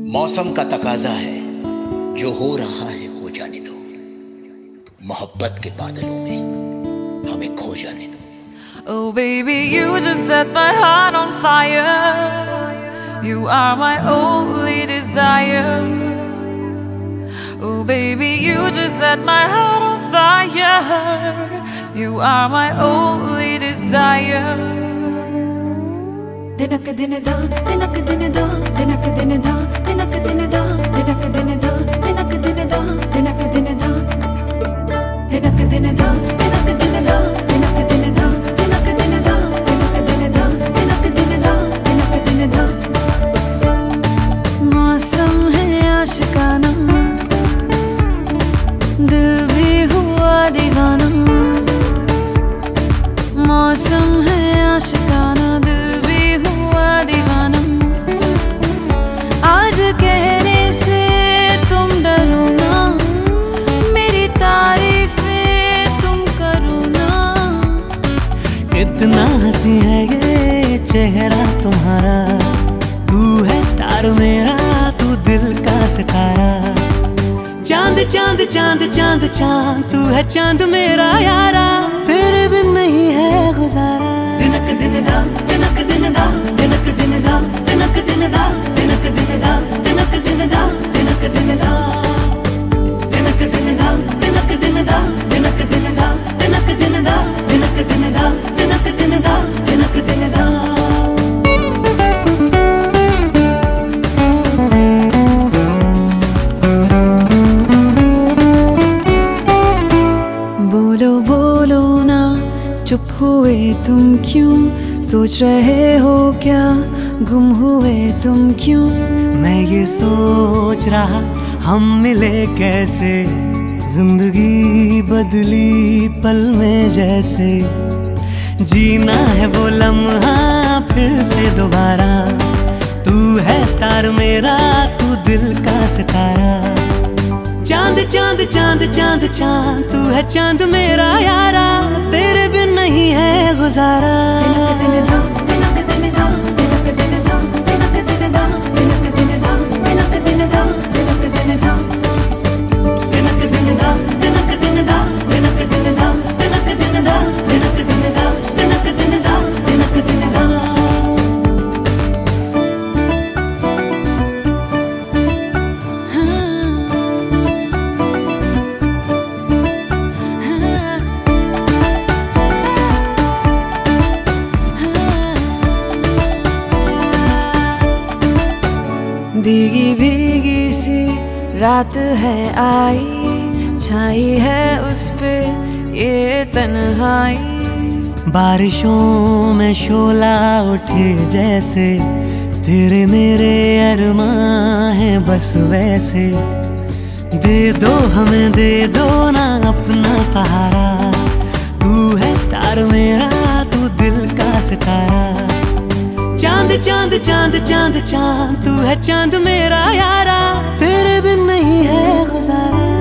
मौसम का तकाजा है, जो हो रहा है हो जाने दो। मोहब्बत के बादलों में हमें खो जाने दो। Oh baby, you just set my heart on fire. You are my only desire. Oh baby, you just set my heart on fire. You are my only desire. Dinak din da, dinak din da, dinak din da, dinak din da, dinak din da, dinak din da, dinak din da, dinak din da, dinak din da, dinak din da, dinak din da, dinak din da, dinak din da, dinak din da. मौसम है आशिकाना, दिल भी हुआ दीवाना. मौसम है आशिकाना, दिल भी हुआ दीवाना. आज कहने से तुम डरो ना, मेरी तारीफें तुम करो ना. कितना हंसी है ये चेहरा तुम्हारा, तू है स्टार मेरा, तू दिल का सितारा. चांद चांद चांद चांद चांद, तू है चांद मेरा यारा, तेरे बिन नहीं है गुजारा. दिनक दिन दा, दिनक दिन दा, दिनक दिन दा, दिनक दिन दा, दिनक दिन दा, दिनक दिन दा, दिनक दिन दा, दिनक दिन दा, दिनक दिन दा, दिनक दिन दा, दिनक दिन दा, दिनक दिन दा, दिनक दिन दा, दिनक दिन दा. बोलो बोलो ना, चुप हुए तुम क्यों, सोच रहे हो क्या, गुम हुए तुम क्यों. मैं ये सोच रहा हम मिले कैसे, जिंदगी बदली पल में जैसे. जीना है वो लम्हा फिर से दोबारा, तू है स्टार मेरा, तू दिल का सितारा. चांद चांद चांद चांद चांद, तू है चांद मेरा यारा, तेरे बिन नहीं है गुजारा. दिनक दिन दा, दिनक दिन दा, दिनक दिन दा, दिनक दिन दा, दिनक दिन दा, दिनक दिन दा, दिनक दिन दा, दिनक दिन दा, दिनक दिन दा, दिनक दिन दा, दिनक दिन दा, दिनक दिन दा, दिनक दिन दा, दिनक दिन दा. भीगी भीगी सी रात है आई, छाई है उस पे ये तन्हाई. बारिशों में शोला उठे जैसे, तेरे मेरे अरमां हैं बस वैसे. दे दो हमें, दे दो ना अपना सहारा, तू है स्टार मेरा, तू दिल का सितारा. चांद चांद चांद चांद चांद, तू है चांद मेरा यारा, तेरे बिन नहीं है गुजारा.